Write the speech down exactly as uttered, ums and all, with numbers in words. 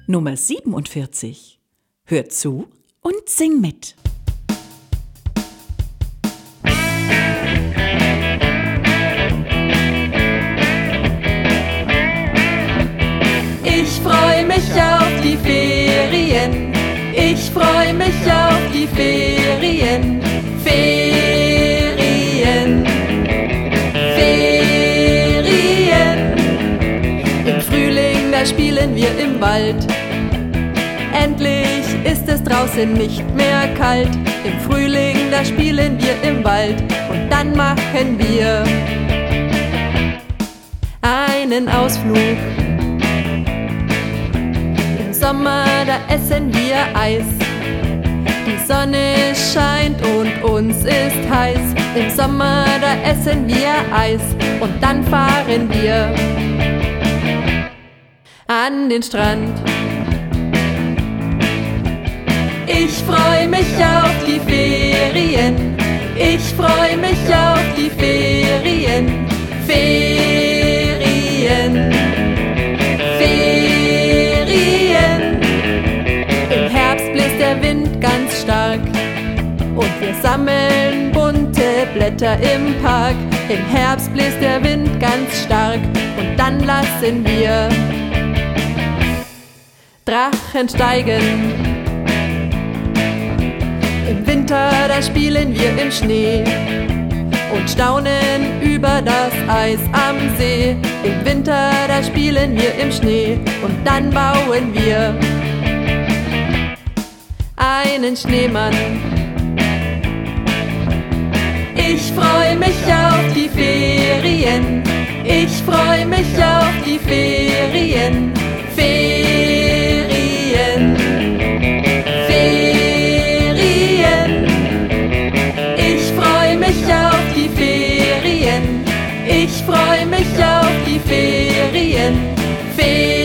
Nummer siebenundvierzig. Hör zu und sing mit. Ich freu mich auf die Ferien, ich freu mich auf die Ferien, Ferien, Ferien. Im Frühling, da spielen wir im Wald, endlich ist es draußen nicht mehr kalt. Im Frühling, da spielen wir im Wald und dann machen wir einen Ausflug. Im Sommer, da essen wir Eis. Die Sonne scheint und uns ist heiß. Im Sommer, da essen wir Eis und dann fahren wir an den Strand. Ich freu mich auf die Ferien, ich freu mich auf die Ferien, Ferien, Ferien. Im Herbst bläst der Wind ganz stark und wir sammeln bunte Blätter im Park. Im Herbst bläst der Wind ganz stark und dann lassen wir Drachen steigen. Im Winter, da spielen wir im Schnee und staunen über das Eis am See. Im Winter, da spielen wir im Schnee und dann bauen wir einen Schneemann. Ich freu mich auf die Ferien, ich freu mich auf die Ferien, Ferien, Ferien. Ich freu mich auf die Ferien, ich freu mich auf die Ferien, Ferien.